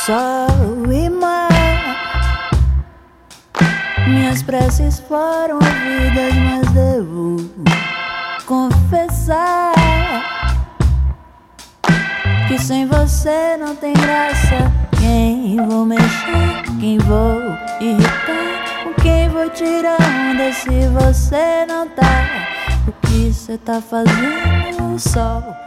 sol e mar. Minhas preces foram ouvidas, mas devo confessar que sem você não tem graça. Quem vou mexer, quem vou irritar, com quem vou tirar onda se você não tá? O que cê tá fazendo, sol?